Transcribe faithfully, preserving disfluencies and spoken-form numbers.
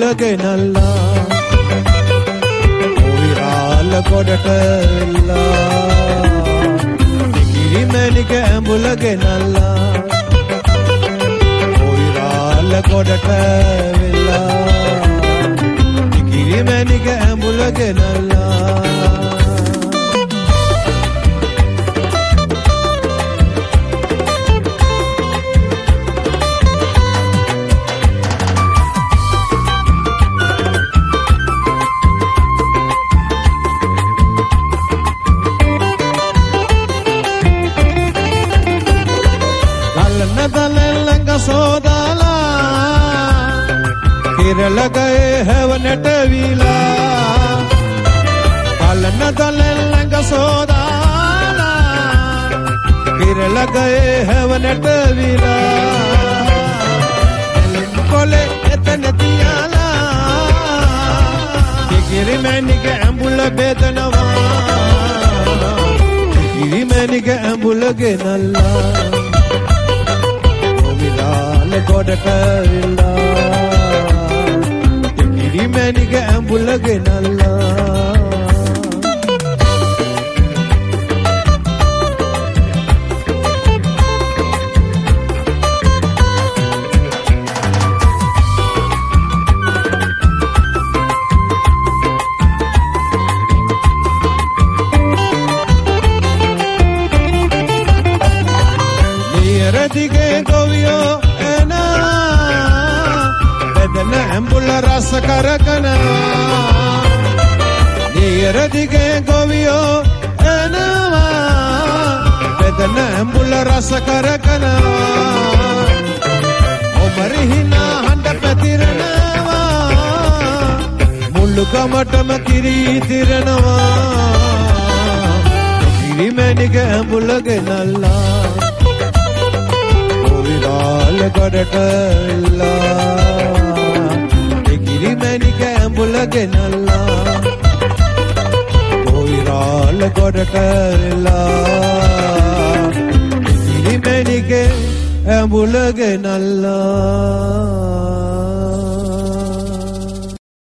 ඇඹුලගේ නල්ලා ඔවිරාල ගොඩට එල්ලා කිරිමැණික ඇඹුලගේ නල්ලා ඔවිරාල ගොඩට වෙලා කිරිමැණික ඇඹුලගේ නල්ලා සෝදාලා කිරලගේ හැවනට විලා කලන දලෙන් ළඟ සෝදාලා කිරලගේ හැවනට විලා එලෙන් කොලේ එතන තියාලා කිරිමැණික ඇඹුල බෙදනවා කිරිමැණික ඇඹුලගේ නල්ලා ගොඩට වෙලා කිරිමැණික ඇඹුලගේ නල්ලා නියරදිගේ ගොවියෝ ඇඹුල රස කරකනවා නියරදිගේ ගොවියෝ එනවා බෙදන ඇඹුල රස කරකනවා ඔමරිහිනා හඬ පැතිරෙනවා මුළු ගමටම කිරී තිරෙනවා කිරිමැණික ඇඹුලගේ නල්ලා ඔවිරාල ගොඩට එල්ලා කිරිමැණික ඇඹුලගේ නල්ලා ඔවිරාල ගොඩට එල්ලා කිරිමැණික ඇඹුලගේ නල්ලා